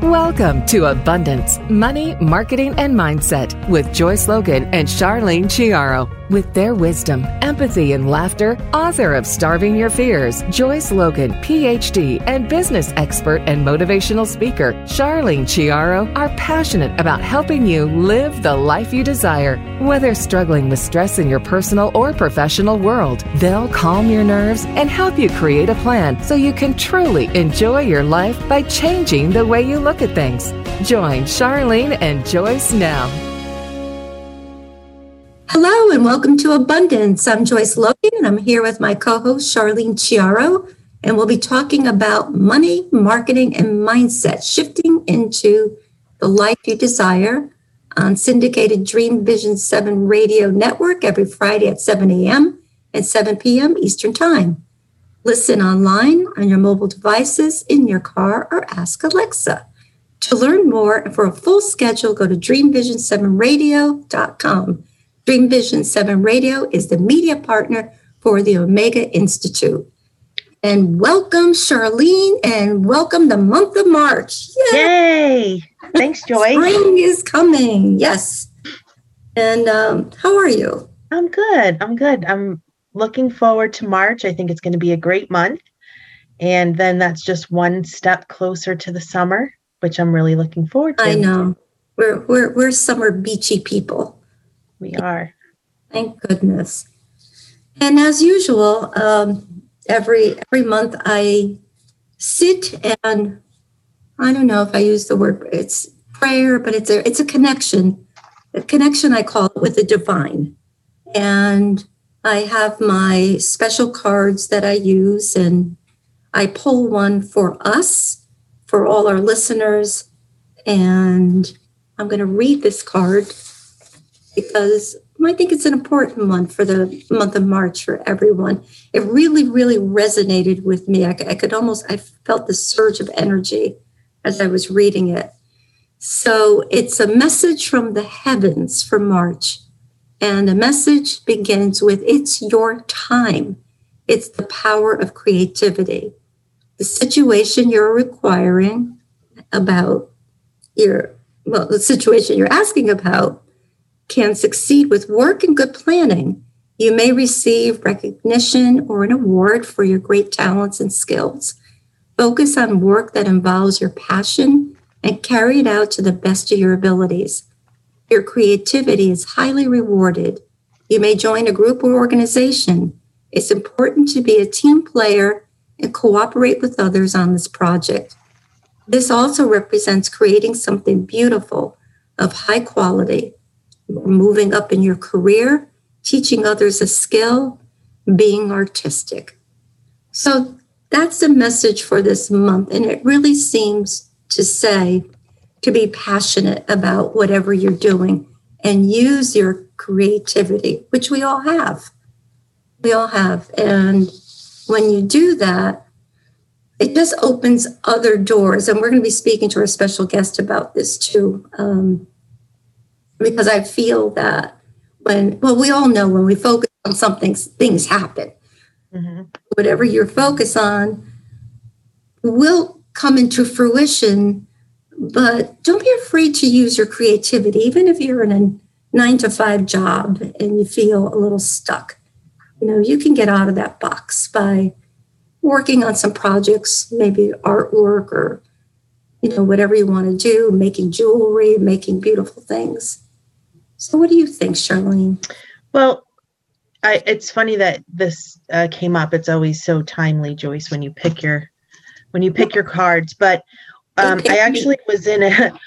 Welcome to Abundance, Money, Marketing, and Mindset with Joyce Logan and Charlene Chiaro. With their wisdom, empathy, and laughter, author of Starving Your Fears, Joyce Logan, PhD, and business expert and motivational speaker, Charlene Chiaro, are passionate about helping you live the life you desire. Whether struggling with stress in your personal or professional world, they'll calm your nerves and help you create a plan so you can truly enjoy your life by changing the way you look at things. Join Charlene and Joyce now. Hello and welcome to Abundance. I'm Joyce Logan and I'm here with my co-host Charlene Chiaro, and we'll be talking about money, marketing, and mindset, shifting into the life you desire on syndicated Dream Vision 7 radio network every Friday at 7 a.m. and 7 p.m. Eastern Time. Listen online on your mobile devices, in your car, or ask Alexa. To learn more and for a full schedule, go to dreamvision7radio.com. Dream Vision 7 Radio is the media partner for the Omega Institute. And welcome, Charlene, and welcome the month of March. Yay! Thanks, Joy. Spring is coming, yes. And how are you? I'm good. I'm looking forward to March. I think it's going to be a great month. And then that's just one step closer to the summer, which I'm really looking forward to. I know. We're summer beachy people. We are. Thank goodness. And as usual, every month I sit and I don't know if I use the word, it's prayer, but it's a connection. A connection, I call it, with the divine. And I have my special cards that I use, and I pull one for us, for all our listeners. And I'm going to read this card because I think it's an important one for the month of March for everyone. It really, really resonated with me. I felt the surge of energy as I was reading it. So it's a message from the heavens for March. And the message begins with, it's your time. It's the power of creativity. The situation you're inquiring about, the situation you're asking about, can succeed with work and good planning. You may receive recognition or an award for your great talents and skills. Focus on work that involves your passion and carry it out to the best of your abilities. Your creativity is highly rewarded. You may join a group or organization. It's important to be a team player and cooperate with others on this project. This also represents creating something beautiful of high quality, moving up in your career, teaching others a skill, being artistic. So that's the message for this month. And it really seems to say to be passionate about whatever you're doing and use your creativity, which we all have. We all have. And when you do that, it just opens other doors. And we're going to be speaking to our special guest about this too. Because I feel that we all know when we focus on something, things happen. Mm-hmm. Whatever you're focused on will come into fruition, but don't be afraid to use your creativity, even if you're in a 9-to-5 job and you feel a little stuck. You can get out of that box by working on some projects, maybe artwork or, whatever you want to do, making jewelry, making beautiful things. So what do you think, Charlene? Well, it's funny that this came up. It's always so timely, Joyce, when you pick your cards. But I actually was in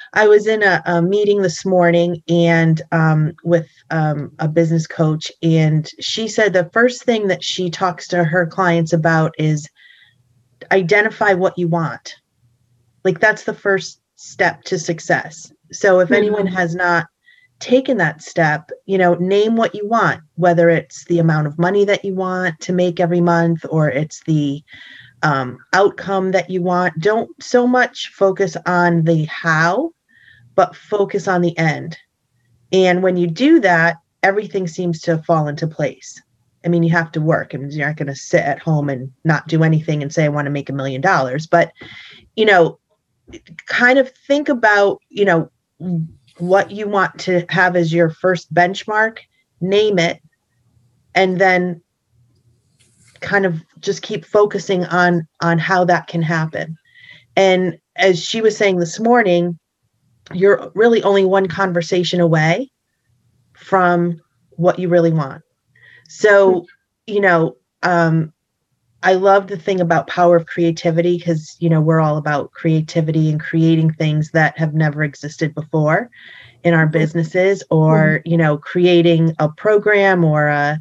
a meeting this morning and with a business coach, and she said the first thing that she talks to her clients about is identify what you want. Like that's the first step to success. So if anyone has not taken that step, name what you want, whether it's the amount of money that you want to make every month or it's the outcome that you want. Don't so much focus on the how, but focus on the end. And when you do that, everything seems to fall into place. I mean, you have to work. I mean, you're not going to sit at home and not do anything and say, I want to make $1 million. But, kind of think about, what you want to have as your first benchmark, name it, and then kind of just keep focusing on how that can happen. And as she was saying this morning, you're really only one conversation away from what you really want. So, I love the thing about power of creativity, because, we're all about creativity and creating things that have never existed before in our businesses, or, creating a program or a,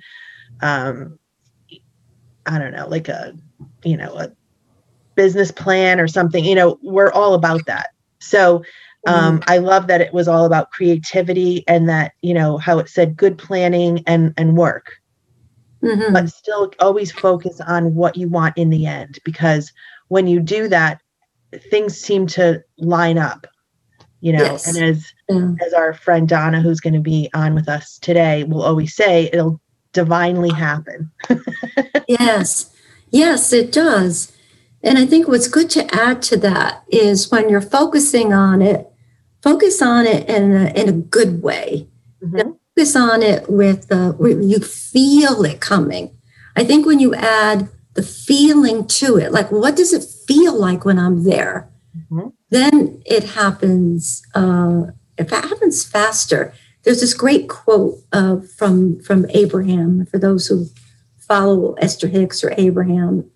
I don't know, like a business plan or something, we're all about that. So I love that it was all about creativity, and that, how it said good planning and work. But still always focus on what you want in the end, because when you do that, things seem to line up, yes. And as our friend Donna, who's going to be on with us today, will always say, it'll divinely happen. Yes, it does. And I think what's good to add to that is when you're focusing on it, focus on it in a good way. Focus on it with you feel it coming. I think when you add the feeling to it, like what does it feel like when I'm there? Then it happens. If it happens faster, there's this great quote from Abraham. For those who follow Esther Hicks or Abraham,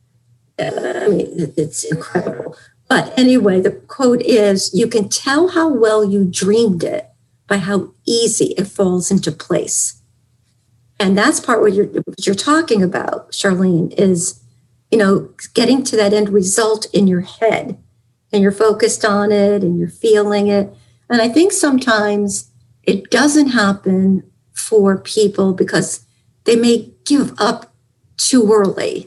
it's incredible. But anyway, the quote is, "You can tell how well you dreamed it by how easy it falls into place." And that's part what you're talking about, Charlene, is, getting to that end result in your head, and you're focused on it and you're feeling it. And I think sometimes it doesn't happen for people because they may give up too early.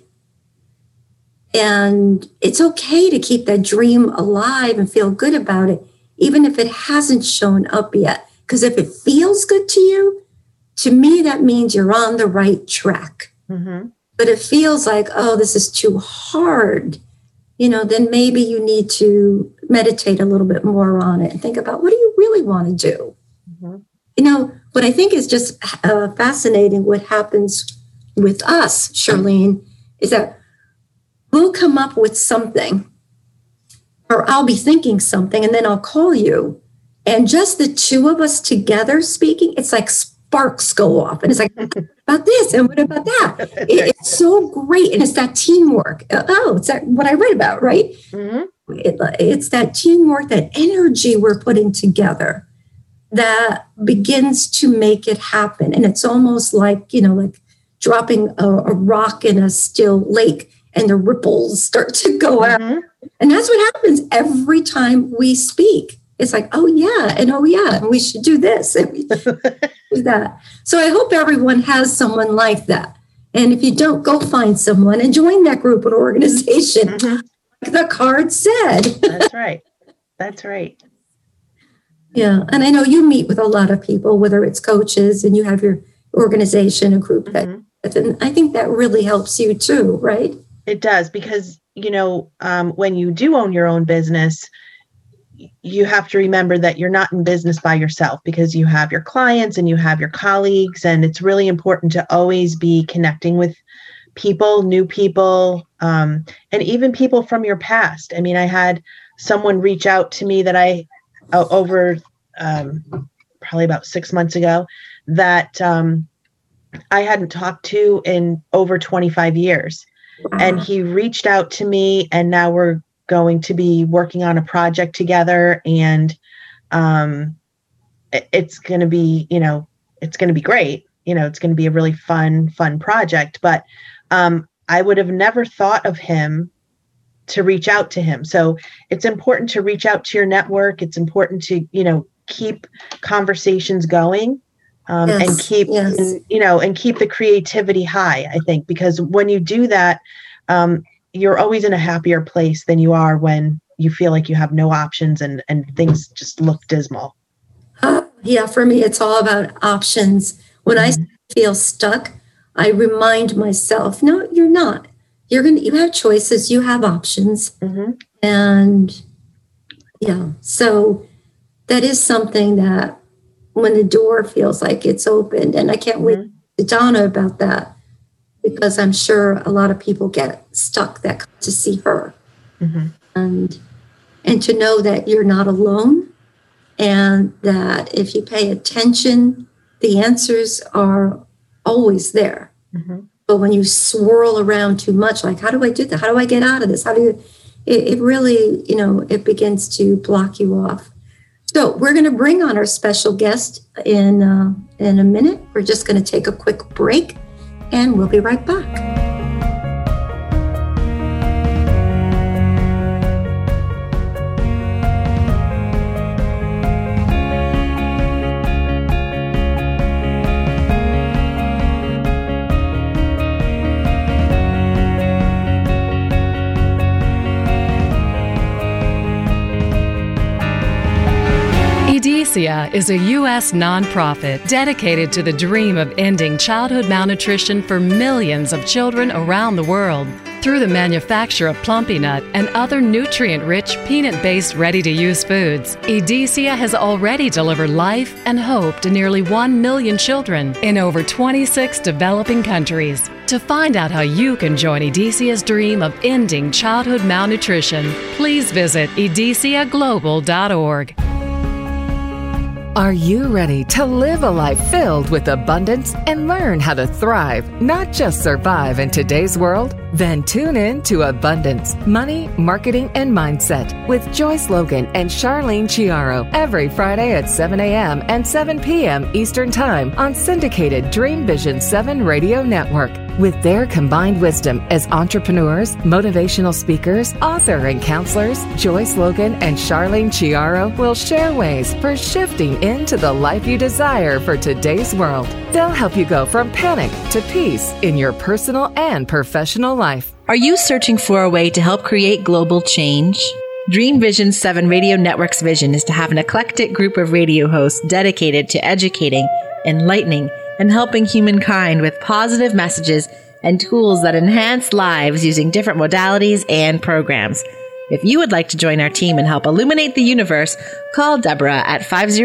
And it's okay to keep that dream alive and feel good about it, even if it hasn't shown up yet. Because if it feels good to you, to me, that means you're on the right track. But it feels like, oh, this is too hard, then maybe you need to meditate a little bit more on it and think about, what do you really want to do? What I think is just fascinating, what happens with us, Charlene, is that we'll come up with something, or I'll be thinking something, and then I'll call you. And just the two of us together speaking, it's like sparks go off. And it's like, about this and what about that? It's so great. And it's that teamwork. It's that what I read about, right? It's that teamwork, that energy we're putting together that begins to make it happen. And it's almost like, like dropping a rock in a still lake and the ripples start to go out. And that's what happens every time we speak. It's like, oh yeah, and we should do this and we should do that. So I hope everyone has someone like that. And if you don't, go find someone and join that group or organization. Like the card said. That's right. Yeah. And I know you meet with a lot of people, whether it's coaches and you have your organization, a group and I think that really helps you too, right? It does, because, when you do own your own business, you have to remember that you're not in business by yourself, because you have your clients and you have your colleagues. And it's really important to always be connecting with people, new people, and even people from your past. I mean, I had someone reach out to me that over probably about 6 months ago that I hadn't talked to in over 25 years. Wow. And he reached out to me, and now we're going to be working on a project together, and it's going to be, it's going to be great. It's going to be a really fun project, but I would have never thought of him to reach out to him. So it's important to reach out to your network. It's important to, keep conversations going, and keep, and keep the creativity high, I think, because when you do that, you're always in a happier place than you are when you feel like you have no options and things just look dismal. Yeah, for me, it's all about options. When I feel stuck, I remind myself, no, you're not. You have choices, you have options. And Yeah. So that is something that when the door feels like it's opened, and I can't wait to Donna about that, because I'm sure a lot of people get stuck that come to see her. And to know that you're not alone, and that if you pay attention, the answers are always there. But when you swirl around too much, like, how do I do that? How do I get out of this? How do you, it really, it begins to block you off. So we're going to bring on our special guest in a minute. We're just going to take a quick break, and we'll be right back. EDECIA is a U.S. nonprofit dedicated to the dream of ending childhood malnutrition for millions of children around the world through the manufacture of Plumpy Nut and other nutrient-rich, peanut-based, ready-to-use foods. EDECIA has already delivered life and hope to nearly 1 million children in over 26 developing countries. To find out how you can join EDECIA's dream of ending childhood malnutrition, please visit edeciaglobal.org. Are you ready to live a life filled with abundance and learn how to thrive, not just survive in today's world? Then tune in to Abundance, Money, Marketing, and Mindset with Joyce Logan and Charlene Chiaro every Friday at 7 a.m. and 7 p.m. Eastern Time on syndicated Dream Vision 7 Radio Network. With their combined wisdom as entrepreneurs, motivational speakers, author, and counselors, Joyce Logan and Charlene Chiaro will share ways for shifting into the life you desire for today's world. They'll help you go from panic to peace in your personal and professional life. Are you searching for a way to help create global change? Dream Vision 7 Radio Network's vision is to have an eclectic group of radio hosts dedicated to educating, enlightening, and helping humankind with positive messages and tools that enhance lives using different modalities and programs. If you would like to join our team and help illuminate the universe, call Deborah at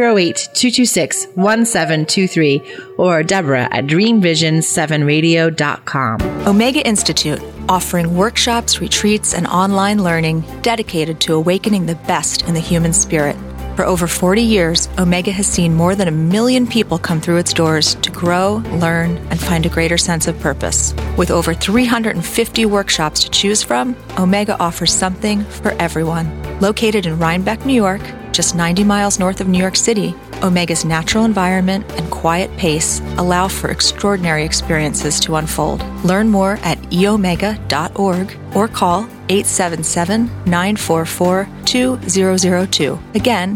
508-226-1723 or Deborah at dreamvision7radio.com. Omega Institute, offering workshops, retreats, and online learning dedicated to awakening the best in the human spirit. For over 40 years, Omega has seen more than 1 million people come through its doors to grow, learn, and find a greater sense of purpose. With over 350 workshops to choose from, Omega offers something for everyone. Located in Rhinebeck, New York, just 90 miles north of New York City, Omega's natural environment and quiet pace allow for extraordinary experiences to unfold. Learn more at eomega.org or call 877-944-2002. Again,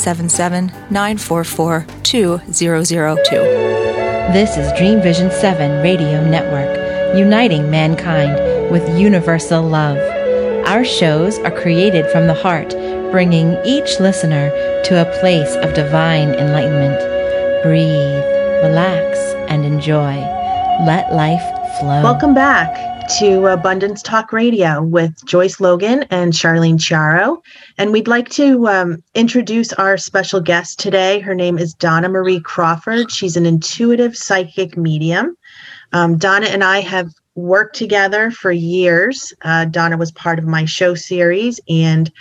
877-944-2002. This is Dream Vision 7 Radio Network, uniting mankind with universal love. Our shows are created from the heart, bringing each listener to a place of divine enlightenment. Breathe, relax, and enjoy. Let life flow. Welcome back to Abundance Talk Radio with Joyce Logan and Charlene Chiaro. And we'd like to introduce our special guest today. Her name is Donna Marie Crawford. She's an intuitive psychic medium. Donna and I have worked together for years. Donna was part of my show series, and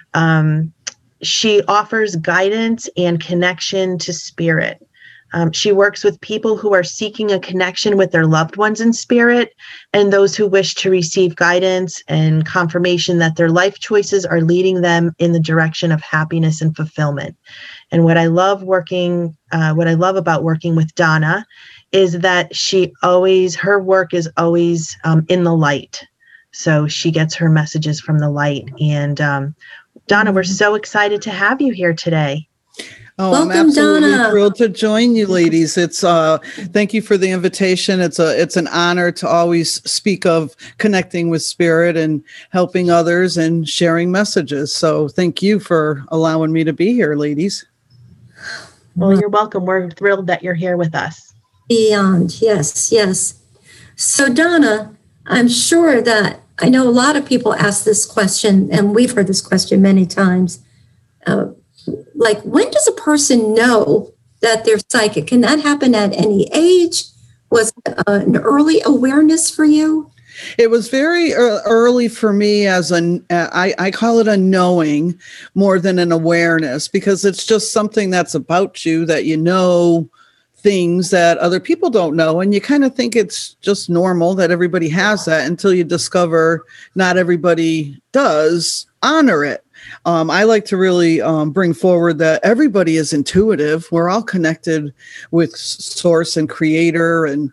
she offers guidance and connection to spirit. She works with people who are seeking a connection with their loved ones in spirit, and those who wish to receive guidance and confirmation that their life choices are leading them in the direction of happiness and fulfillment. And what I love about working with Donna is that her work is always in the light. So she gets her messages from the light. And Donna, we're so excited to have you here today. Oh, Welcome, I'm absolutely Donna. thrilled to join you, ladies. It's thank you for the invitation. It's an honor to always speak of connecting with spirit and helping others and sharing messages. So thank you for allowing me to be here, ladies. Well, you're welcome. We're thrilled that you're here with us. Beyond, yes. So Donna, I'm sure that I know a lot of people ask this question, and we've heard this question many times. like, when does a person know that they're psychic? Can that happen at any age? Was it an early awareness for you? It was very early for me as I call it a knowing more than an awareness, because it's just something that's about you, that you know things that other people don't know. And you kind of think it's just normal that everybody has that until you discover not everybody does honor it. I like to really bring forward that everybody is intuitive. We're all connected with source and creator. And,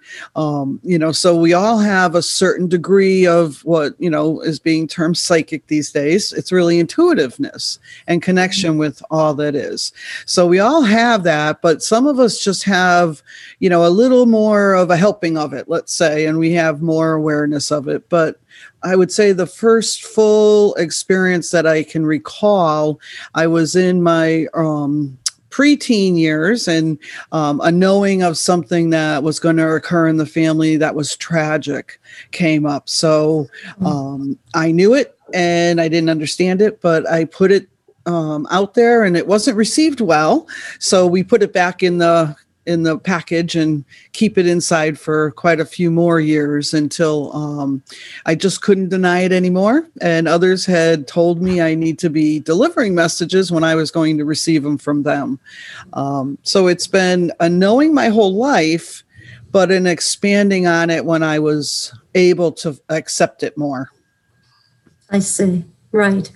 so we all have a certain degree of what, is being termed psychic these days. It's really intuitiveness and connection with all that is. So we all have that, but some of us just have, a little more of a helping of it, let's say, and we have more awareness of it. But I would say the first full experience that I can recall, I was in my preteen years, and a knowing of something that was going to occur in the family that was tragic came up. So I knew it and I didn't understand it, but I put it out there and it wasn't received well. So we put it back in the package and keep it inside for quite a few more years until I just couldn't deny it anymore. And others had told me I need to be delivering messages when I was going to receive them from them. So it's been a knowing my whole life, but an expanding on it when I was able to accept it more. I see. Right.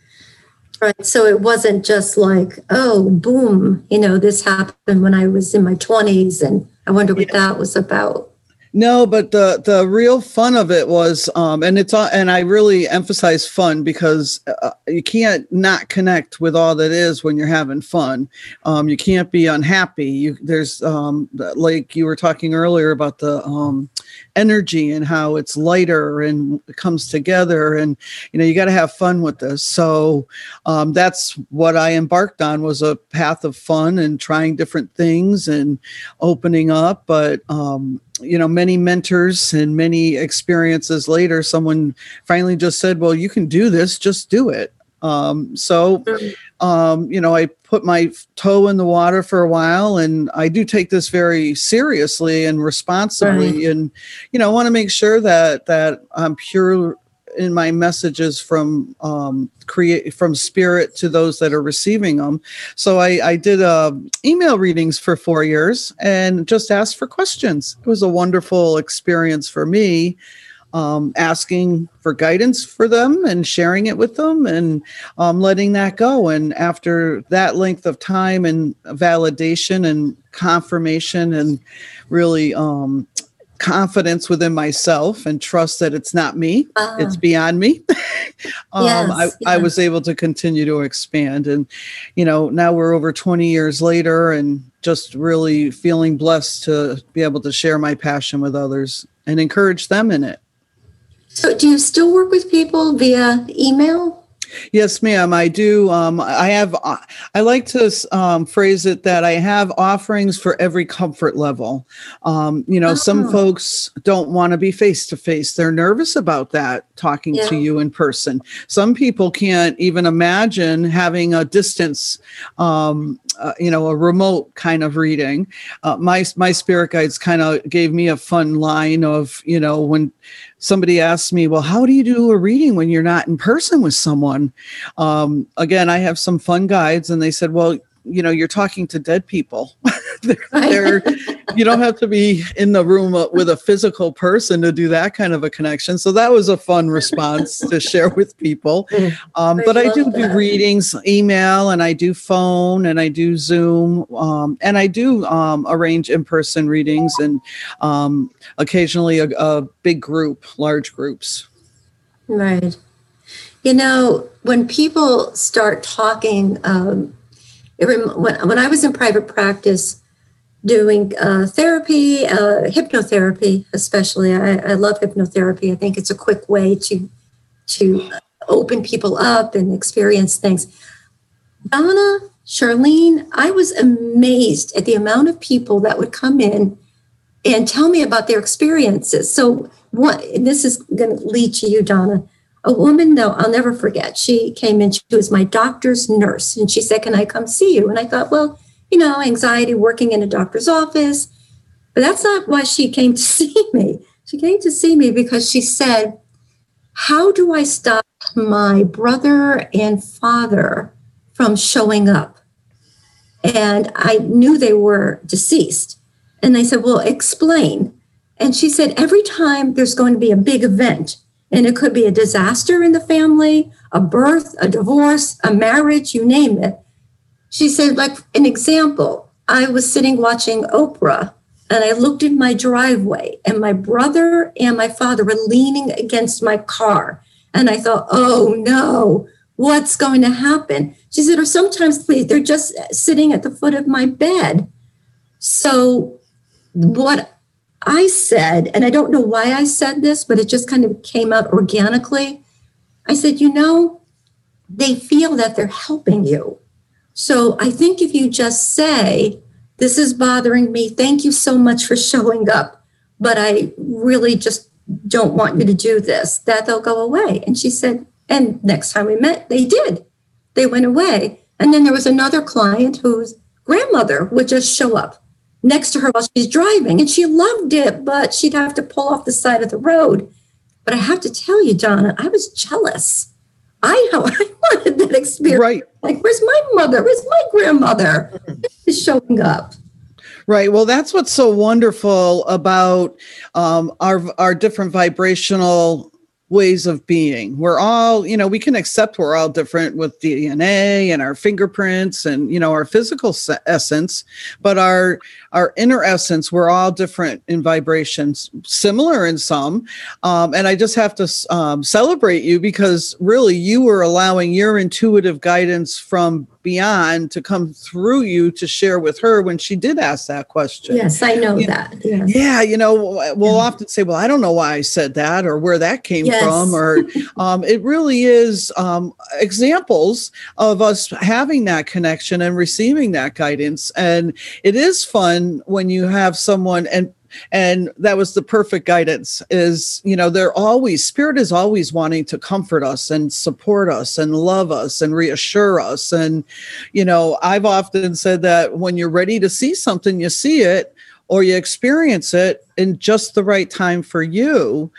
Right. So it wasn't just like, oh, boom, this happened when I was in my 20s, and I wonder what that was about. No, but the real fun of it was, and I really emphasize fun, because you can't not connect with all that is when you're having fun. You can't be unhappy. There's like you were talking earlier about the energy and how it's lighter and it comes together, and you got to have fun with this. So that's what I embarked on, was a path of fun and trying different things and opening up. But many mentors and many experiences later, someone finally just said, well, you can do this, just do it. I put my toe in the water for a while, and I do take this very seriously and responsibly. Right. And, I want to make sure that I'm pure in my messages from spirit to those that are receiving them. So I did email readings for 4 years and just asked for questions. It was a wonderful experience for me, asking for guidance for them and sharing it with them, and letting that go. And after that length of time and validation and confirmation and really confidence within myself and trust that it's not me, it's beyond me. I was able to continue to expand. And, now we're over 20 years later, and just really feeling blessed to be able to share my passion with others and encourage them in it. So do you still work with people via email? Yes, ma'am, I do. I like to phrase it that I have offerings for every comfort level. Some folks don't want to be face to face. They're nervous about that, talking to you in person. Some people can't even imagine having a distance, a remote kind of reading. My spirit guides kind of gave me a fun line of, when somebody asked me, well, how do you do a reading when you're not in person with someone? Again, I have some fun guides, and they said, well, you're talking to dead people. You don't have to be in the room with a physical person to do that kind of a connection. So that was a fun response to share with people. But I do readings, email, and I do phone, and I do Zoom, and I do arrange in-person readings, and occasionally a big group, large groups. Right. When people start talking, when I was in private practice doing therapy, hypnotherapy especially, I love hypnotherapy. I think it's a quick way to open people up and experience things. Donna, Charlene, I was amazed at the amount of people that would come in and tell me about their experiences. So this is going to lead to you, Donna. a woman, though, I'll never forget. She came in, she was my doctor's nurse, and she said, "Can I come see you?" And I thought, well, anxiety, working in a doctor's office. But that's not why she came to see me. She came to see me because she said, "How do I stop my brother and father from showing up?" And I knew they were deceased. And I said, "Well, explain." And she said, "Every time there's going to be a big event, and it could be a disaster in the family, a birth, a divorce, a marriage, you name it." She said, like an example, I was sitting watching Oprah, and I looked in my driveway, and my brother and my father were leaning against my car. And I thought, oh no, what's going to happen? She said, or sometimes, please, they're just sitting at the foot of my bed. So what I said, and I don't know why I said this, but it just kind of came out organically. I said, they feel that they're helping you. So I think if you just say, "This is bothering me. Thank you so much for showing up, but I really just don't want you to do this," that they'll go away. And she said, and next time we met, they did. They went away. And then there was another client whose grandmother would just show up next to her while she's driving. And she loved it, but she'd have to pull off the side of the road. But I have to tell you, Donna, I was jealous. I wanted that experience. Right. Like, where's my mother? Where's my grandmother? She's showing up. Right. Well, that's what's so wonderful about our different vibrational ways of being. We're all, we can accept we're all different with DNA and our fingerprints and, our physical essence, but our inner essence, we're all different in vibrations, similar in some. And I just have to celebrate you because really you were allowing your intuitive guidance from beyond to come through you to share with her when she did ask that question. Yes, I know that. Yes. Yeah. We'll often say, well, I don't know why I said that or where that came from, or it really is examples of us having that connection and receiving that guidance. And it is fun when you have someone and that was the perfect guidance is, Spirit is always wanting to comfort us and support us and love us and reassure us. And, I've often said that when you're ready to see something, you see it or you experience it in just the right time for you.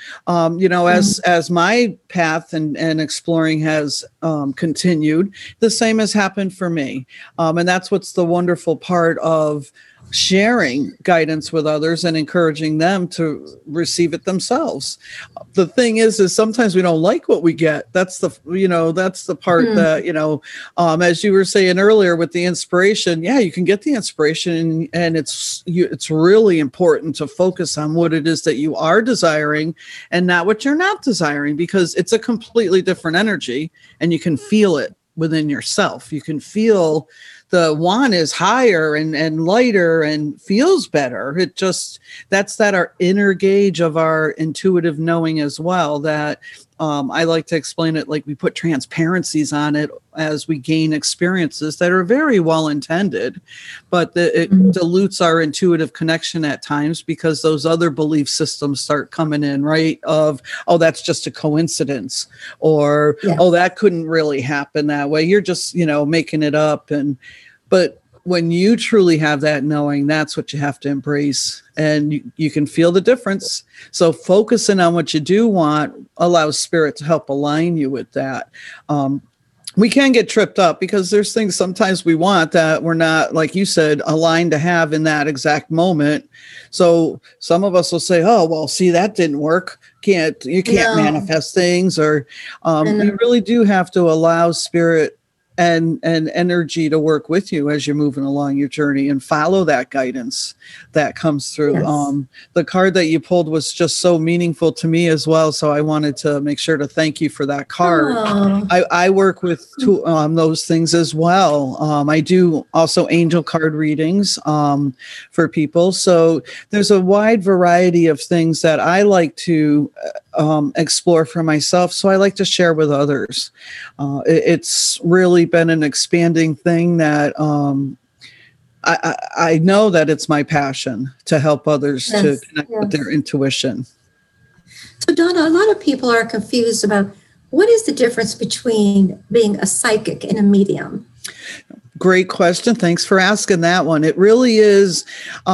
As my path and exploring has continued, the same has happened for me. And that's what's the wonderful part of sharing guidance with others and encouraging them to receive it themselves. The thing is sometimes we don't like what we get. That's the part that, as you were saying earlier with the inspiration, you can get the inspiration and it's really important to focus on what it is that you are desiring and not what you're not desiring, because it's a completely different energy and you can feel it within yourself. You can feel the one is higher and lighter and feels better. That's our inner gauge of our intuitive knowing as well, that I like to explain it like we put transparencies on it as we gain experiences that are very well intended, but it dilutes our intuitive connection at times because those other belief systems start coming in, right? Of, oh, that's just a coincidence, or, oh, that couldn't really happen that way. You're just, making it up. But when you truly have that knowing, that's what you have to embrace, and you can feel the difference. So focusing on what you do want allows Spirit to help align you with that. We can get tripped up because there's things sometimes we want that we're not, like you said, aligned to have in that exact moment. So some of us will say, oh, well, see, that didn't work. You can't manifest things, or you really do have to allow Spirit and energy to work with you as you're moving along your journey and follow that guidance that comes through. Yes. The card that you pulled was just so meaningful to me as well. So I wanted to make sure to thank you for that card. I work with those things as well. I do also angel card readings for people. So there's a wide variety of things that I like to explore for myself. So I like to share with others. It's really been an expanding thing that I know that it's my passion to help others to connect with their intuition. So Donna, a lot of people are confused about what is the difference between being a psychic and a medium? Great question. Thanks for asking that one. It really is.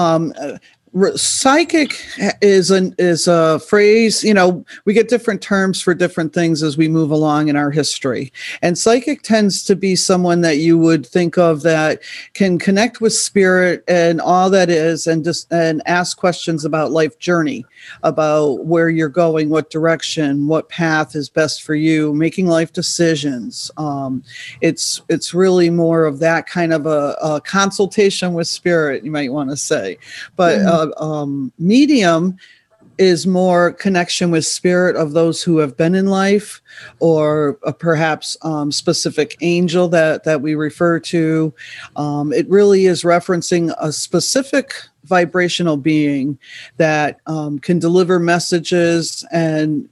Psychic is a phrase, we get different terms for different things as we move along in our history. And psychic tends to be someone that you would think of that can connect with spirit and all that is, and ask questions about life journey, about where you're going, what direction, what path is best for you, making life decisions. It's really more of that kind of a consultation with spirit, you might want to say. But medium is more connection with spirit of those who have been in life, or perhaps specific angel that we refer to. It really is referencing a specific vibrational being that can deliver messages, and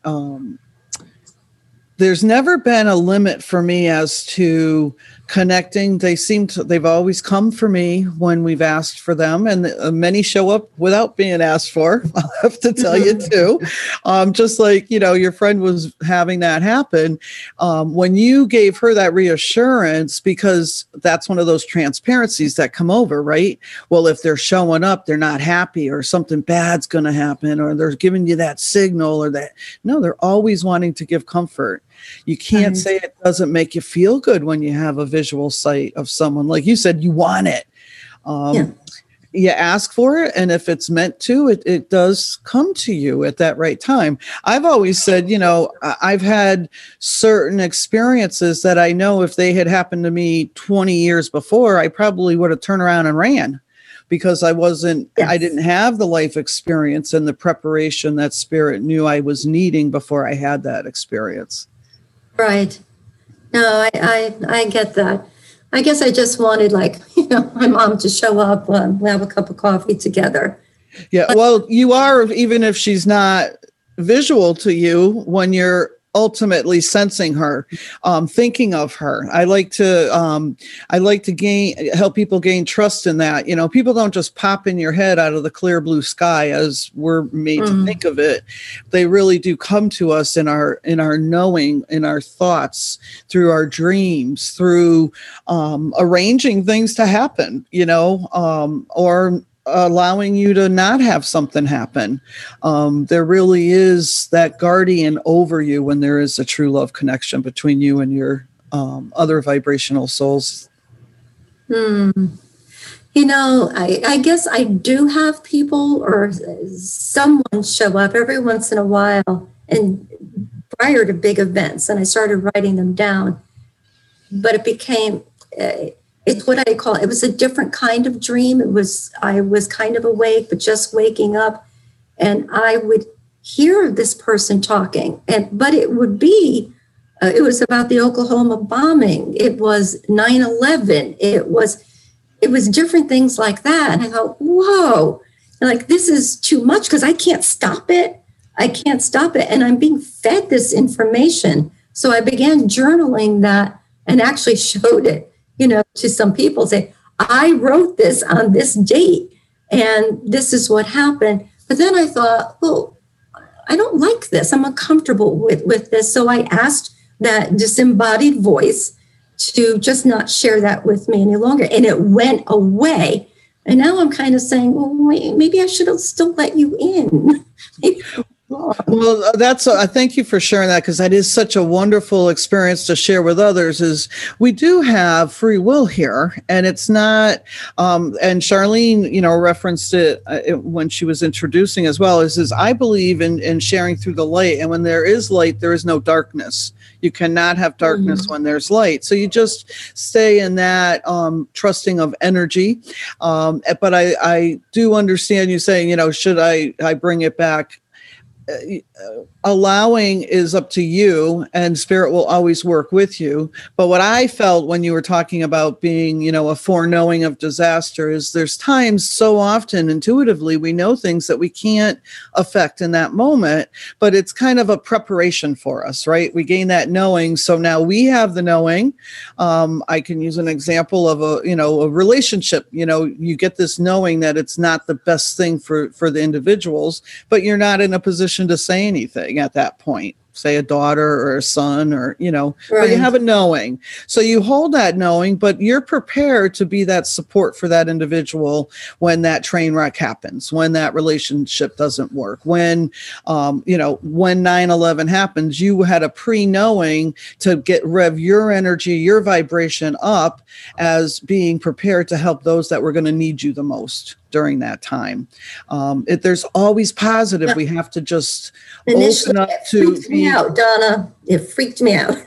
there's never been a limit for me as to connecting. They've always come for me when we've asked for them, and many show up without being asked for. I'll have to tell you too. Just like, your friend was having that happen. When you gave her that reassurance, because that's one of those transparencies that come over, right? Well, if they're showing up, they're not happy, or something bad's going to happen, or they're giving you that signal, or that. No, they're always wanting to give comfort. You can't say it doesn't make you feel good when you have a visual sight of someone. Like you said, you want it. You ask for it, and if it's meant to, it does come to you at that right time. I've always said, I've had certain experiences that I know if they had happened to me 20 years before, I probably would have turned around and ran, because I didn't have the life experience and the preparation that spirit knew I was needing before I had that experience. Right. No, I get that. I guess I just wanted, my mom to show up, we have a cup of coffee together. Yeah. Well, you are, even if she's not visual to you, when you're ultimately sensing her, thinking of her. I like to help people gain trust in that. People don't just pop in your head out of the clear blue sky as we're made to think of it. They really do come to us in our knowing, in our thoughts, through our dreams, through arranging things to happen, or allowing you to not have something happen. There really is that guardian over you when there is a true love connection between you and your other vibrational souls. I guess I do have people or someone show up every once in a while, and prior to big events, and I started writing them down. But it became... it's what I call, it was a different kind of dream. I was kind of awake, but just waking up, and I would hear this person talking, but it would be, it was about the Oklahoma bombing. It was 9/11. It was different things like that. And I thought, whoa, this is too much, because I can't stop it. And I'm being fed this information. So I began journaling that and actually showed it, to some people, say, I wrote this on this date, and this is what happened. But then I thought, well, I don't like this. I'm uncomfortable with this. So I asked that disembodied voice to just not share that with me any longer. And it went away. And now I'm kind of saying, well, wait, maybe I should have still let you in. Well, thank you for sharing that, because that is such a wonderful experience to share with others. Is we do have free will here, and it's not, and Charlene, referenced it when she was introducing as well, is I believe in sharing through the light. And when there is light, there is no darkness. You cannot have darkness when there's light. So you just stay in that trusting of energy. But I do understand you saying, should I bring it back? Allowing is up to you, and spirit will always work with you. But what I felt when you were talking about being, a foreknowing of disaster, is there's times so often intuitively we know things that we can't affect in that moment, but it's kind of a preparation for us, right? We gain that knowing. So now we have the knowing. I can use an example of a relationship. You get this knowing that it's not the best thing for the individuals, but you're not in a position to say anything at that point. say a daughter or a son or, you know, Right. but you have a knowing. So you hold that knowing, but you're prepared to be that support for that individual when that train wreck happens, when that relationship doesn't work, when, you know, when 9/11 happens, you had a pre-knowing to rev your energy, your vibration up as being prepared to help those that were going to need you the most during that time. There's always positive. We have to just Initially, open up it to freaked me out, Donna. It freaked me out.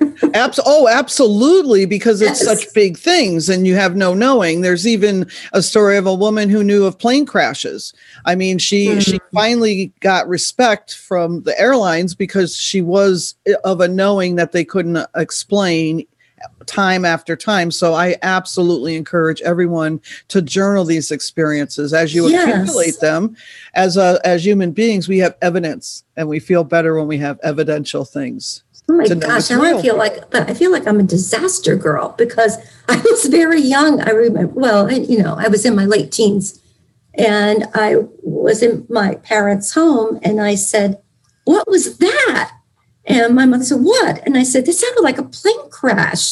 Absolutely, because it's Yes. such big things and you have no knowing. There's even a story of a woman who knew of plane crashes. I mean, she finally got respect from the airlines because she was of a knowing that they couldn't explain time after time. So I absolutely encourage everyone to journal these experiences as you Yes. accumulate them. As human beings, we have evidence, and we feel better when we have evidential things. Oh my to know gosh, it's now real. I feel like I'm a disaster girl because I was very young. I remember, I was in my late teens and I was in my parents' home and I said, "What was that?" And my mother said, "What?" And I said, "This sounded like a plane crash."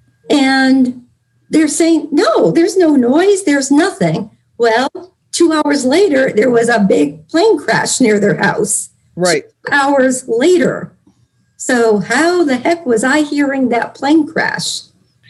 And they're saying, "No, there's no noise. There's nothing." Well, 2 hours later, there was a big plane crash near their house. Right. 2 hours later. So how the heck was I hearing that plane crash?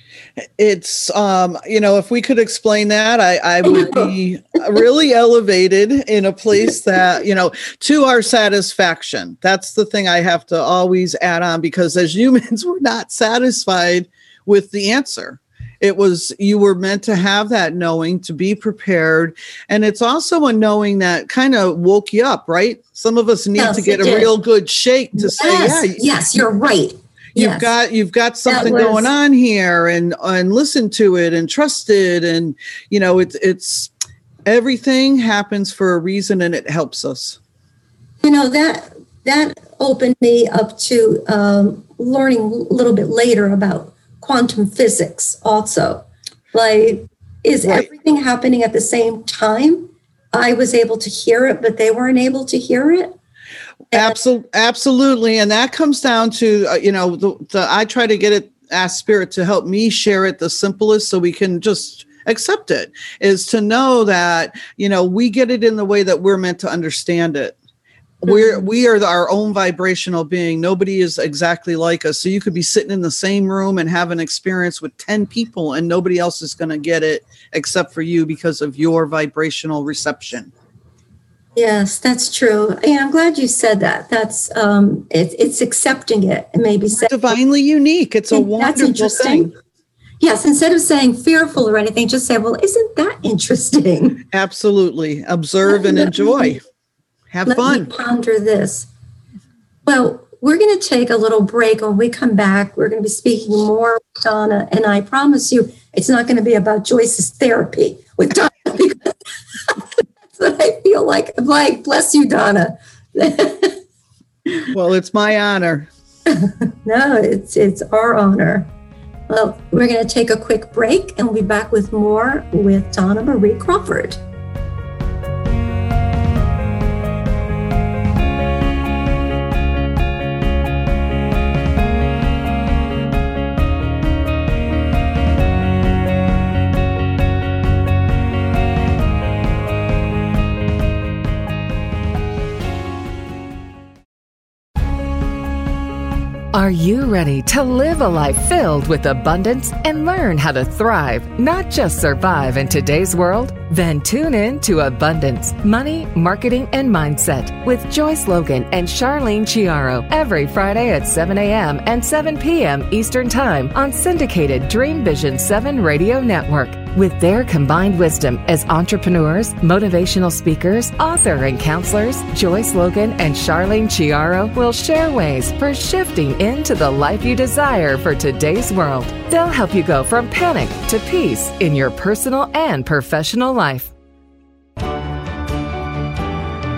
It's, if we could explain that, I would be really elevated in a place that, to our satisfaction. That's the thing I have to always add on, because as humans, we're not satisfied with the answer. You were meant to have that knowing, to be prepared. And it's also a knowing that kind of woke you up, right? Some of us need to get a real good shake to say, yes, you're right. You've got something going on here, and listen to it and trust it. And, it's everything happens for a reason, and it helps us. That opened me up to learning a little bit later about quantum physics also. Like, is everything happening at the same time? I was able to hear it, but they weren't able to hear it. Absolutely. And that comes down to, I try to ask Spirit to help me share it the simplest so we can just accept it, is to know that, we get it in the way that we're meant to understand it. We are our own vibrational being. Nobody is exactly like us. So you could be sitting in the same room and have an experience with 10 people and nobody else is going to get it except for you because of your vibrational reception. Yes, that's true. Yeah, I'm glad you said that. That's it's accepting it and maybe saying divinely unique. It's a wonderful thing. Yes, instead of saying fearful or anything, just say, "Well, isn't that interesting?" Absolutely. Observe and enjoy. Have fun. Let me ponder this. Well, we're going to take a little break. When we come back, we're going to be speaking more with Donna, and I promise you, it's not going to be about Joyce's therapy with Donna. Because that's what I feel like. Like, bless you, Donna. Well, it's my honor. No, it's our honor. Well, we're going to take a quick break, and we'll be back with more with Donna Marie Crawford. Are you ready to live a life filled with abundance and learn how to thrive, not just survive in today's world? Then tune in to Abundance, Money, Marketing, and Mindset with Joyce Logan and Charlene Chiaro every Friday at 7 a.m. and 7 p.m. Eastern Time on syndicated Dream Vision 7 Radio Network. With their combined wisdom as entrepreneurs, motivational speakers, author, and counselors, Joyce Logan and Charlene Chiaro will share ways for shifting into the life you desire for today's world. They'll help you go from panic to peace in your personal and professional life.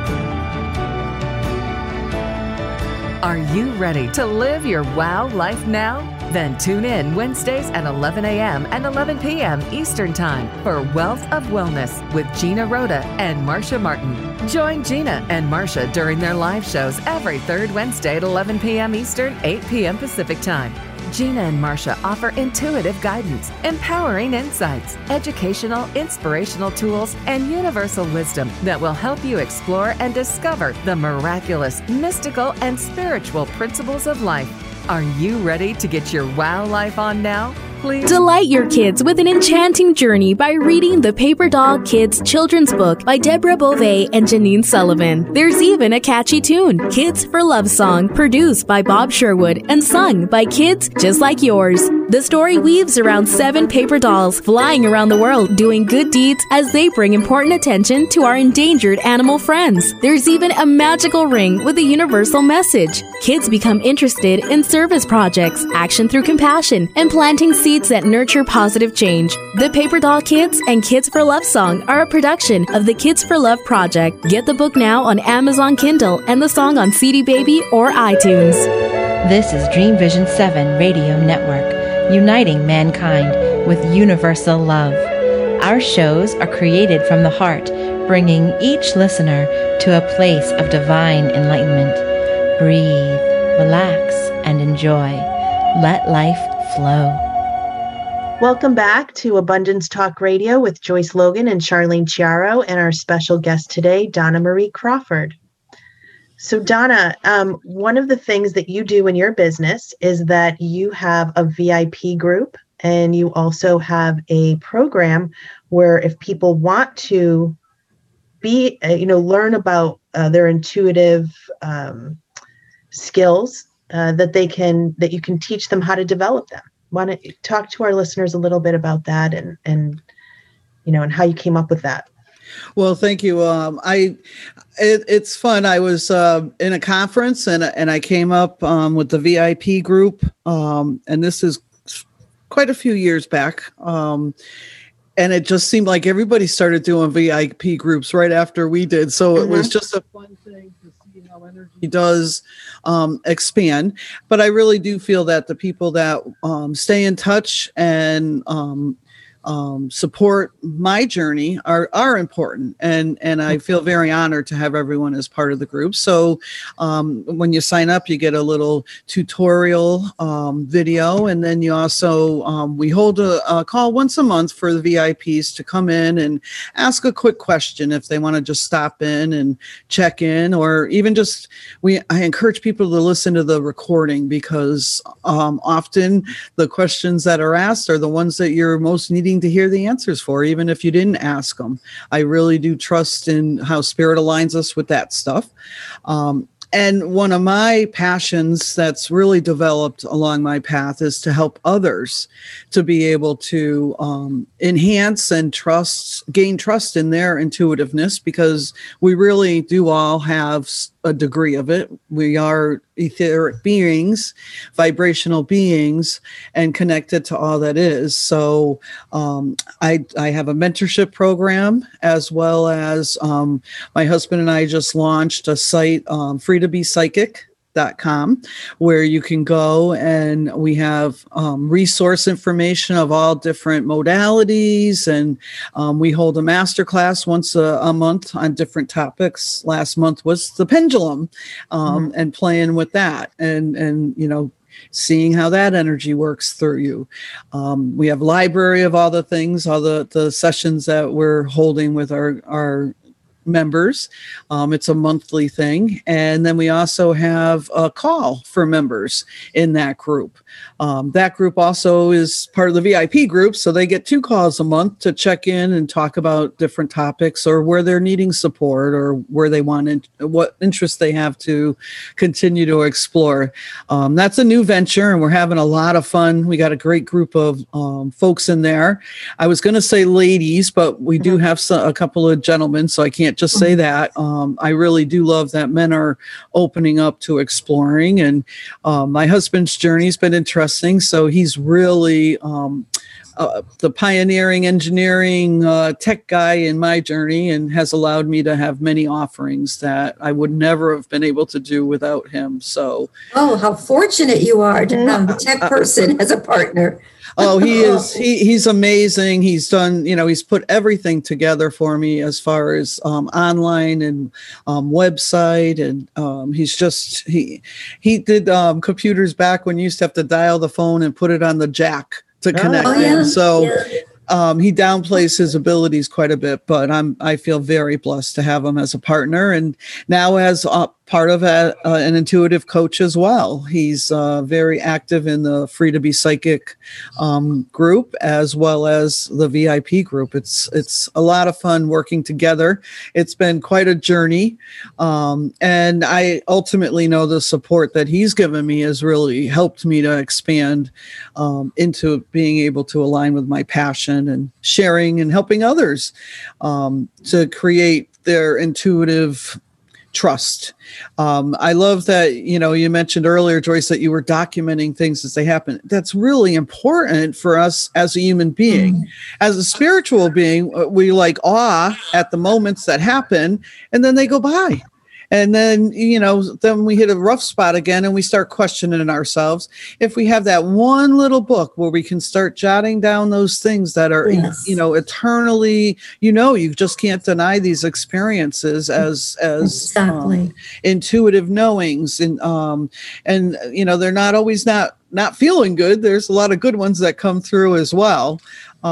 Are you ready to live your wow life now? Then tune in Wednesdays at 11 a.m. and 11 p.m. Eastern Time for Wealth of Wellness with Gina Rhoda and Marcia Martin. Join Gina and Marcia during their live shows every third Wednesday at 11 p.m. Eastern, 8 p.m. Pacific Time. Gina and Marcia offer intuitive guidance, empowering insights, educational, inspirational tools, and universal wisdom that will help you explore and discover the miraculous, mystical, and spiritual principles of life. Are you ready to get your wow life on now? Please delight your kids with an enchanting journey by reading the Paper Doll Kids children's book by Deborah Beauvais and Janine Sullivan. There's even a catchy tune, Kids for Love Song, produced by Bob Sherwood and sung by kids just like yours. The story weaves around 7 paper dolls flying around the world doing good deeds as they bring important attention to our endangered animal friends. There's even a magical ring with a universal message. Kids become interested in service projects, action through compassion, and planting seeds that nurture positive change. The Paper Doll Kids and Kids for Love Song are a production of the Kids for Love Project. Get the book now on Amazon Kindle and the song on CD Baby or iTunes. This is Dream Vision 7 Radio Network, uniting mankind with universal love. Our shows are created from the heart, bringing each listener to a place of divine enlightenment. Breathe, relax, and enjoy. Let life flow. Welcome back to Abundance Talk Radio with Joyce Logan and Charlene Chiaro, and our special guest today, Donna Marie Crawford. So Donna, one of the things that you do in your business is that you have a VIP group, and you also have a program where if people want to be, learn about their intuitive skills, that you can teach them how to develop them. Want to talk to our listeners a little bit about that and how you came up with that? Well, thank you. It's fun. I was in a conference and I came up with the VIP group, and this is quite a few years back. And it just seemed like everybody started doing VIP groups right after we did. So it was just a fun thing to see how energy does expand. But I really do feel that the people that stay in touch and support my journey are important, and I feel very honored to have everyone as part of the group. So when you sign up, you get a little tutorial video, and then you also we hold a call once a month for the VIPs to come in and ask a quick question if they want to just stop in and check in, or even just I encourage people to listen to the recording, because often the questions that are asked are the ones that you're most needing to hear the answers for, even if you didn't ask them. I really do trust in how Spirit aligns us with that stuff. And one of my passions that's really developed along my path is to help others to be able to enhance and gain trust in their intuitiveness, because we really do all have a degree of it. We are etheric beings, vibrational beings, and connected to all that is. So I have a mentorship program, as well as my husband and I just launched a site, freetobepsychic.com, where you can go and we have resource information of all different modalities, and we hold a masterclass once a month on different topics. Last month was the pendulum, and playing with that and seeing how that energy works through you. We have library of all the things, all the sessions that we're holding with our members. It's a monthly thing. And then we also have a call for members in that group. That group also is part of the VIP group. So they get 2 calls a month to check in and talk about different topics, or where they're needing support, or where they what interests they have to continue to explore. That's a new venture, and we're having a lot of fun. We got a great group of folks in there. I was going to say ladies, but we do have a couple of gentlemen, so I can't just say that. I really do love that men are opening up to exploring, and my husband's journey has been interesting. So he's really the pioneering engineering tech guy in my journey, and has allowed me to have many offerings that I would never have been able to do without him. So, oh, how fortunate you are to have a tech person as a partner. Oh, he is. He's amazing. He's done, he's put everything together for me as far as online and website. And he did computers back when you used to have to dial the phone and put it on the jack to connect. Oh, yeah. So he downplays his abilities quite a bit, but I feel very blessed to have him as a partner, and now as part of an intuitive coach as well. He's very active in the Free to Be Psychic group, as well as the VIP group. It's a lot of fun working together. It's been quite a journey, and I ultimately know the support that he's given me has really helped me to expand into being able to align with my passion and sharing and helping others to create their intuitive trust. I love that, you mentioned earlier, Joyce, that you were documenting things as they happen. That's really important for us as a human being. As a spiritual being, we awe at the moments that happen, and then they go by. And then, then we hit a rough spot again and we start questioning ourselves. If we have that one little book where we can start jotting down those things that are, eternally, you just can't deny these experiences as exactly. Intuitive knowings. And they're not always not feeling good. There's a lot of good ones that come through as well.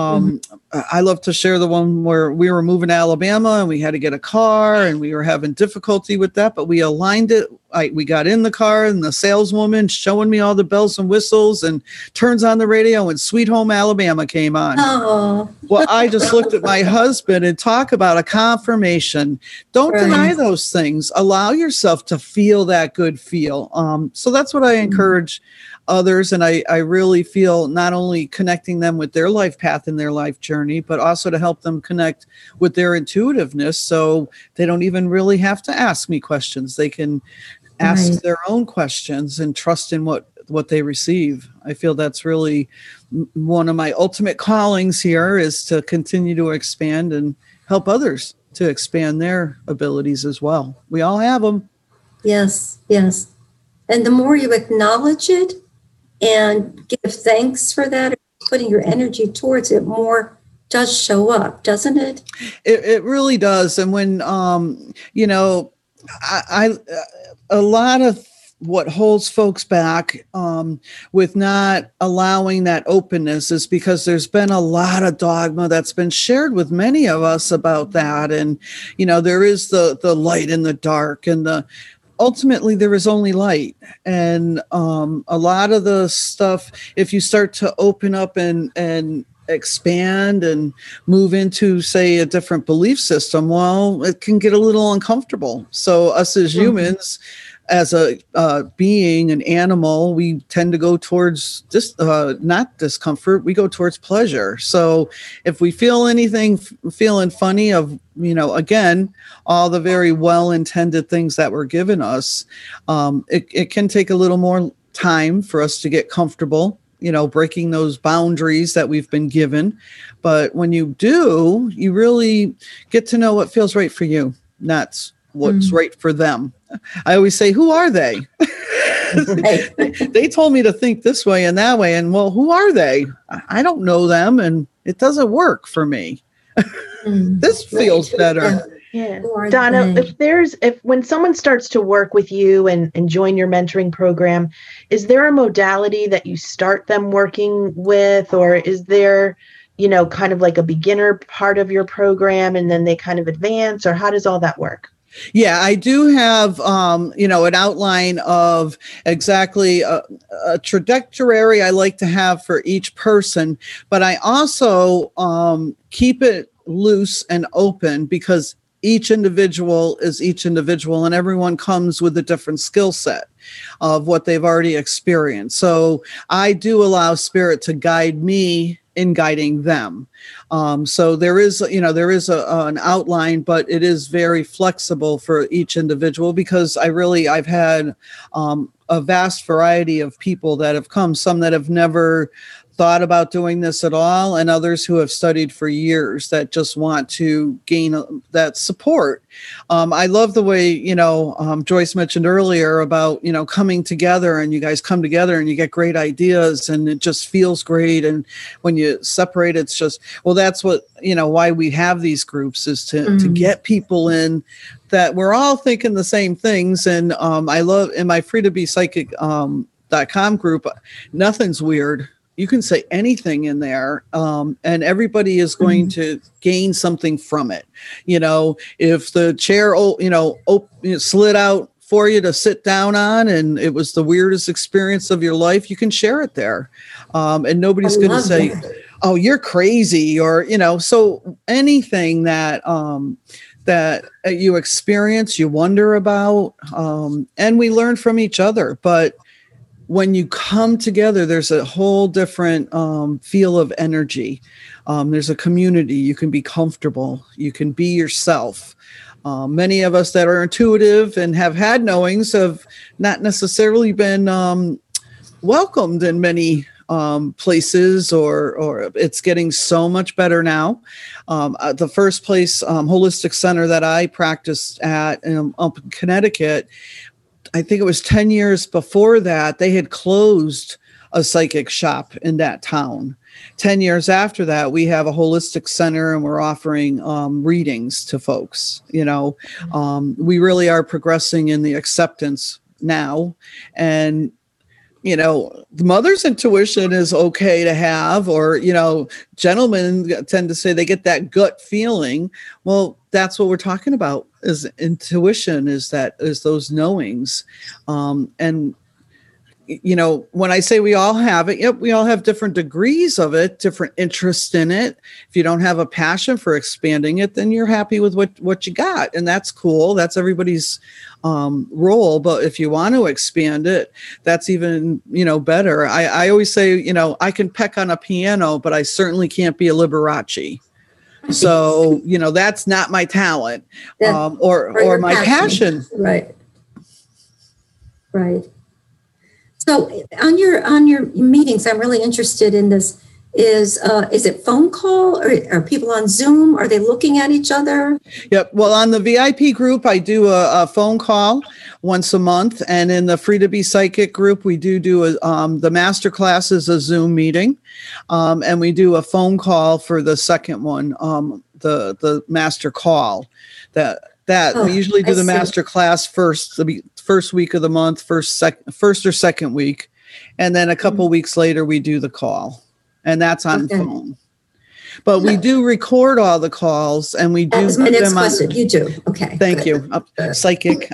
I love to share the one where we were moving to Alabama and we had to get a car and we were having difficulty with that, but we aligned it. We got in the car and the saleswoman showing me all the bells and whistles and turns on the radio and Sweet Home Alabama came on. Oh. Well, I just looked at my husband and talk about a confirmation. Don't deny those things. Allow yourself to feel that good feel. So that's what I encourage others. And I really feel not only connecting them with their life path and their life journey, but also to help them connect with their intuitiveness. So they don't even really have to ask me questions. They can ask their own questions and trust in what they receive. I feel that's really one of my ultimate callings here, is to continue to expand and help others to expand their abilities as well. We all have them. Yes, yes. And the more you acknowledge it and give thanks for that, putting your energy towards it, more does show up, doesn't it? It really does. And when, a lot of what holds folks back with not allowing that openness is because there's been a lot of dogma that's been shared with many of us about that. And, there is the light and the dark, and ultimately there is only light. And a lot of the stuff, if you start to open up and expand and move into, say, a different belief system, well, it can get a little uncomfortable. So us as humans, as a being, an animal, we tend to go towards not discomfort, we go towards pleasure. So if we feel anything feeling funny of, again, all the very well-intended things that were given us, it can take a little more time for us to get comfortable, breaking those boundaries that we've been given. But when you do, you really get to know what feels right for you, not what's right for them. I always say, who are they? They told me to think this way and that way. And well, who are they? I don't know them, and it doesn't work for me. This feels better. Yeah. Donna, if when someone starts to work with you and join your mentoring program, is there a modality that you start them working with, or is there, kind of like a beginner part of your program and then they kind of advance, or how does all that work? Yeah, I do have, an outline of exactly a trajectory I like to have for each person, but I also keep it loose and open, because each individual is each individual, and everyone comes with a different skill set of what they've already experienced. So I do allow Spirit to guide me in guiding them. So there is an outline, but it is very flexible for each individual, because I've had a vast variety of people that have come, some that have never thought about doing this at all, and others who have studied for years that just want to gain that support. I love the way, Joyce mentioned earlier about, coming together, and you guys come together and you get great ideas and it just feels great. And when you separate, it's just, well, that's what, why we have these groups is to get people in that we're all thinking the same things. And I love in my Free to Be Psychic .com group, nothing's weird. You can say anything in there, and everybody is going to gain something from it. If the chair, slid out for you to sit down on, and it was the weirdest experience of your life, you can share it there. And nobody's going to say, oh, you're crazy, or, so anything that, that you experience, you wonder about, and we learn from each other. But when you come together, there's a whole different feel of energy. There's a community. You can be comfortable. You can be yourself. Many of us that are intuitive and have had knowings have not necessarily been welcomed in many places, or it's getting so much better now. The first place holistic center that I practiced at up in Connecticut, I think it was 10 years before that, they had closed a psychic shop in that town. 10 years after that, we have a holistic center and we're offering readings to folks. We really are progressing in the acceptance now. And the mother's intuition is okay to have, or, gentlemen tend to say they get that gut feeling. Well, that's what we're talking about is intuition, is those knowings. And, when I say we all have it, we all have different degrees of it, different interest in it. If you don't have a passion for expanding it, then you're happy with what you got. And that's cool. That's everybody's role. But if you want to expand it, that's even, better. I always say, I can peck on a piano, but I certainly can't be a Liberace. So, that's not my talent, or my passion. Right. Right. So on your meetings, I'm really interested in this. Is it phone call, or are people on Zoom? Are they looking at each other? Yep. Well, on the VIP group, I do a phone call once a month, and in the Free to Be Psychic group, we do the master class is a Zoom meeting, and we do a phone call for the second one, the master call. We usually do the master class first, the first week of the month, first or second week, and then a couple weeks later we do the call, and that's on phone. But we do record all the calls, and we do. That was my next question. You do. Okay. Thank you. Psychic.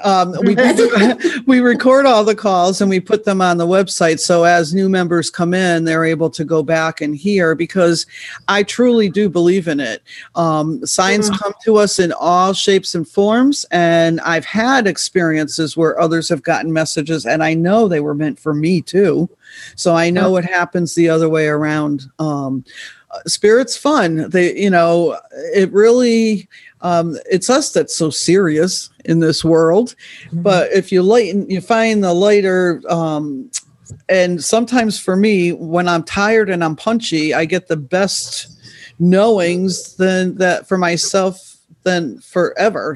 We record all the calls and we put them on the website. So as new members come in, they're able to go back and hear, because I truly do believe in it. Signs come to us in all shapes and forms. And I've had experiences where others have gotten messages, and I know they were meant for me too. So I know what happens the other way around. Spirit's fun. It really, it's us that's so serious in this world. But if you find the lighter, and sometimes for me, when I'm tired and I'm punchy, I get the best knowings than that for myself than forever,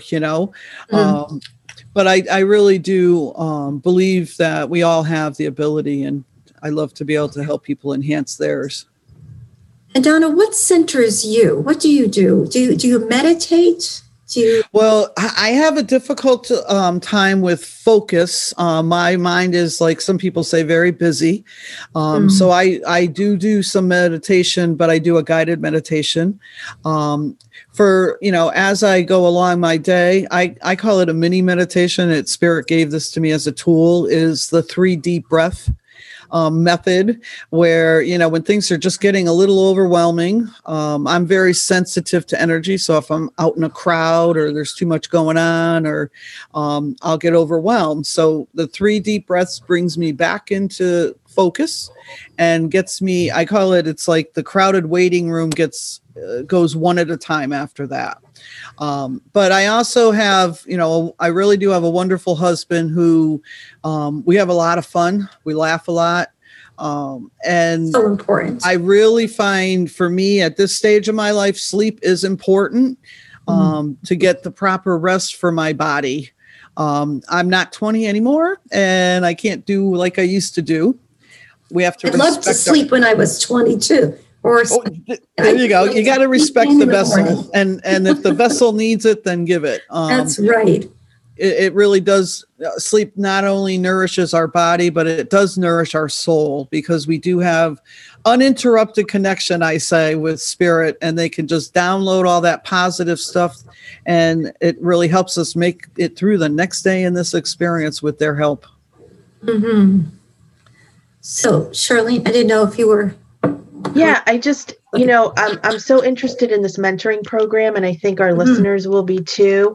but I really do believe that we all have the ability, and I love to be able to help people enhance theirs. And Donna, what centers you? What do you do? Do you meditate? Well, I have a difficult time with focus. My mind is, like some people say, very busy. So I do some meditation, but I do a guided meditation. As I go along my day, I call it a mini meditation. Spirit gave this to me as a tool, is the 3 deep breath method, where, when things are just getting a little overwhelming, I'm very sensitive to energy. So if I'm out in a crowd or there's too much going on, or I'll get overwhelmed. So the 3 deep breaths brings me back into focus and gets me, I call it, it's like the crowded waiting room goes one at a time after that. But I also have, I really do have a wonderful husband who, we have a lot of fun. We laugh a lot. And so important. I really find, for me at this stage of my life, sleep is important to get the proper rest for my body. I'm not 20 anymore, and I can't do like I used to do. We have to. I'd love to sleep when I was 22. Or there you go. You got to respect the vessel, and if the vessel needs it, then give it. That's right. It really does. Sleep not only nourishes our body, but it does nourish our soul, because we do have uninterrupted connection, I say, with spirit, and they can just download all that positive stuff, and it really helps us make it through the next day in this experience with their help. Mm-hmm. So, Charlene, I didn't know if you were. Yeah, I just, I'm so interested in this mentoring program, and I think our listeners will be too.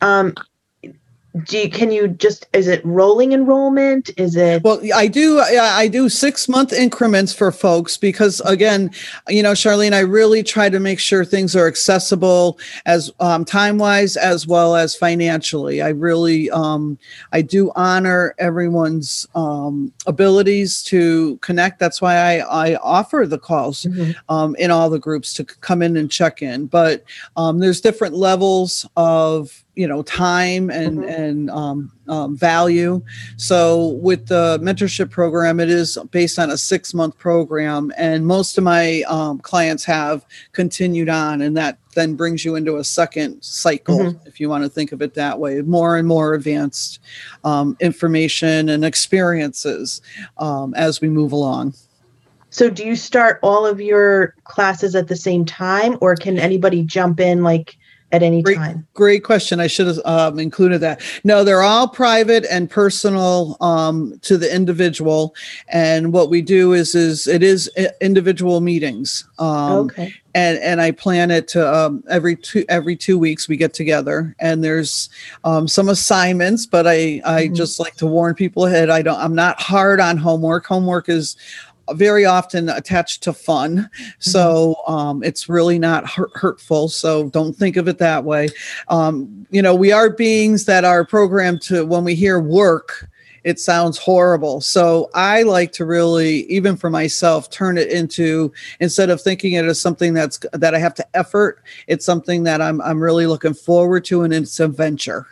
Is it rolling enrollment? Is it? Well, I do 6-month increments for folks, because again, Charlene, I really try to make sure things are accessible as time-wise as well as financially. I really, I do honor everyone's abilities to connect. That's why I offer the calls in all the groups to come in and check in. But there's different levels of time and value. So with the mentorship program, it is based on a 6-month program, and most of my clients have continued on, and that then brings you into a second cycle, if you want to think of it that way, more and more advanced information and experiences as we move along. So do you start all of your classes at the same time, or can anybody jump in at any time? Great question. I should have included that. No, they're all private and personal to the individual. And what we do is it is individual meetings. Okay. And I plan it to every 2 weeks we get together, and there's some assignments, but I just like to warn people ahead. I'm not hard on homework. Homework is very often attached to fun. So it's really not hurtful. So don't think of it that way. We are beings that are programmed to, when we hear work, it sounds horrible. So I like to really, even for myself, turn it into, instead of thinking it as something that I have to effort, it's something that I'm really looking forward to, and it's a venture.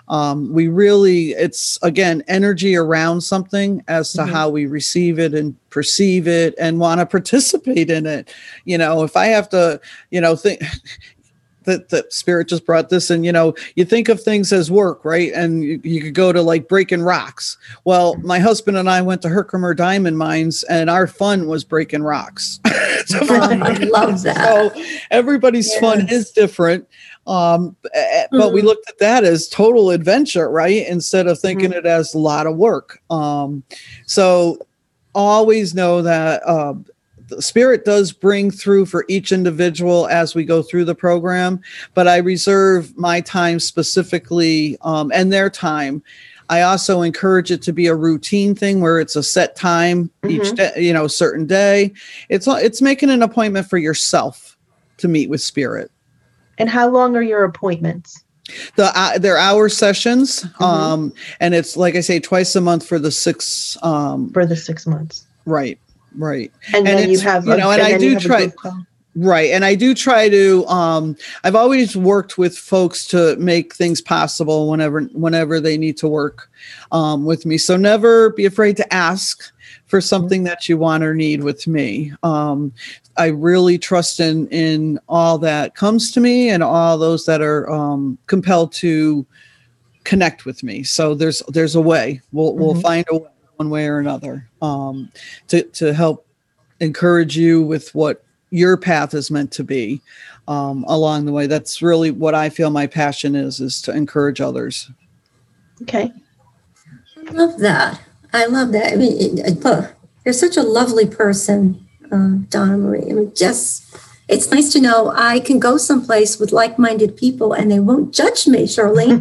It's again, energy around something as to how we receive it and perceive it and want to participate in it. If I have to, think that spirit just brought this in, you think of things as work, right? And you could go to breaking rocks. Well, my husband and I went to Herkimer Diamond Mines, and our fun was breaking rocks. I love that. So everybody's fun is different. But we looked at that as total adventure, right? Instead of thinking it as a lot of work. So always know that the spirit does bring through for each individual as we go through the program, but I reserve my time specifically and their time. I also encourage it to be a routine thing where it's a set time each day, certain day. It's making an appointment for yourself to meet with spirit. And how long are your appointments? They're hour sessions, and it's, like I say, twice a month for the 6 for the 6 months. Right. And then you have, and I do try. Right. And I do try to, I've always worked with folks to make things possible whenever they need to work with me. So never be afraid to ask for something that you want or need with me. I really trust in all that comes to me and all those that are compelled to connect with me. So there's a way. We'll find a way, one way or another, to help encourage you with what your path is meant to be along the way. That's really what I feel my passion is to encourage others. Okay. I love that. I mean, you're such a lovely person, Donna Marie. I mean, it's nice to know I can go someplace with like-minded people and they won't judge me, Charlene.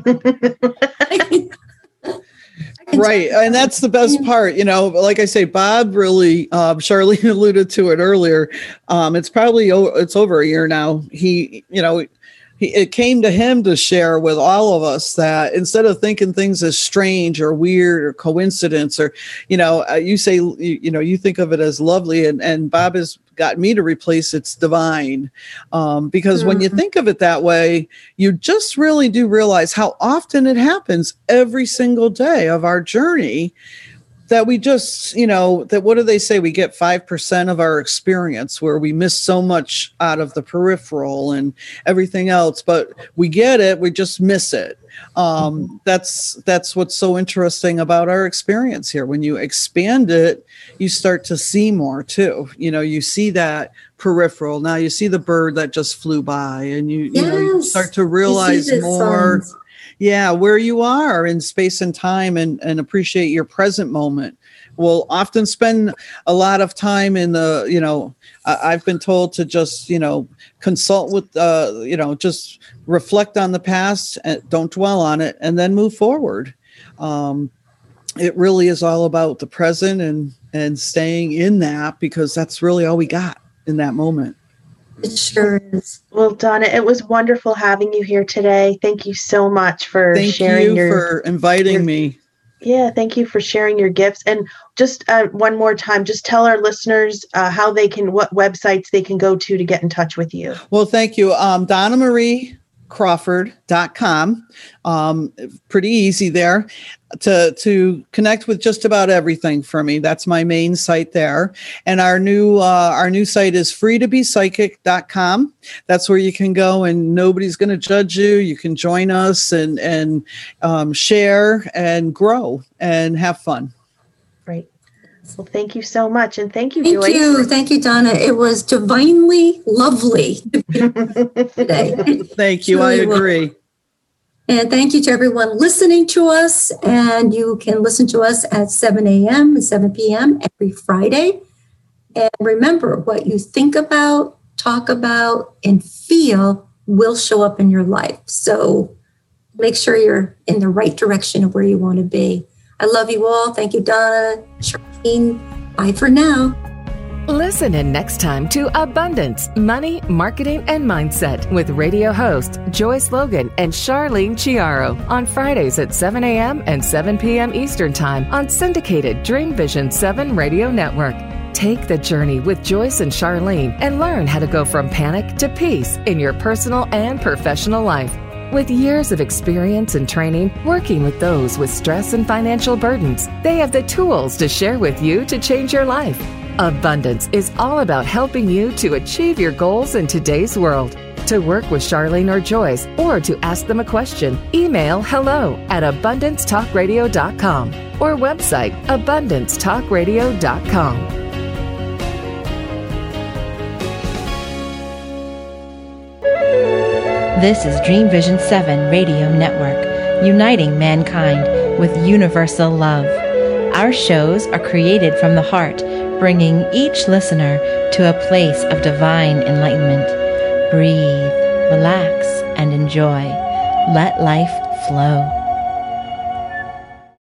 Right. And that's the best part, like I say, Bob really, Charlene alluded to it earlier. It's over a year now. He, it came to him to share with all of us that instead of thinking things as strange or weird or coincidence, or, you say, you think of it as lovely, and Bob has got me to replace it's divine. Because when you think of it that way, you just really do realize how often it happens every single day of our journey that we just, that what do they say? We get 5% of our experience, where we miss so much out of the peripheral and everything else, but we get it, we just miss it. That's what's so interesting about our experience here. When you expand it, you start to see more too. You see that peripheral. Now you see the bird that just flew by, and you start to realize more. Signs. Yeah, where you are in space and time, and appreciate your present moment. We'll often spend a lot of time in the, I've been told to just, consult with, just reflect on the past, and don't dwell on it, and then move forward. It really is all about the present and staying in that, because that's really all we got in that moment. It sure is. Well, Donna, it was wonderful having you here today. Thank you so much for sharing. Thank you for inviting me. Yeah, thank you for sharing your gifts. And just one more time, just tell our listeners what websites they can go to get in touch with you. Well, thank you. DonnaMarieCrawford.com. Pretty easy there to connect with just about everything for me. That's my main site there. And our new site is freetobepsychic.com. That's where you can go, and nobody's going to judge you. You can join us and share and grow and have fun. Great. Well, thank you so much. And thank you, Joyce. Thank you, Donna. It was divinely lovely today. Thank you. I agree. And thank you to everyone listening to us. And you can listen to us at 7 a.m. and 7 p.m. every Friday. And remember, what you think about, talk about, and feel will show up in your life. So make sure you're in the right direction of where you want to be. I love you all. Thank you, Donna, Charlene. Bye for now. Listen in next time to Abundance, Money, Marketing, and Mindset with radio host Joyce Logan and Charlene Chiaro on Fridays at 7 a.m. and 7 p.m. Eastern Time on syndicated Dream Vision 7 Radio Network. Take the journey with Joyce and Charlene and learn how to go from panic to peace in your personal and professional life. With years of experience and training working with those with stress and financial burdens, they have the tools to share with you to change your life. Abundance is all about helping you to achieve your goals in today's world. To work with Charlene or Joyce, or to ask them a question, email hello@abundancetalkradio.com or website abundancetalkradio.com. This is Dream Vision 7 Radio Network, uniting mankind with universal love. Our shows are created from the heart, bringing each listener to a place of divine enlightenment. Breathe, relax, and enjoy. Let life flow.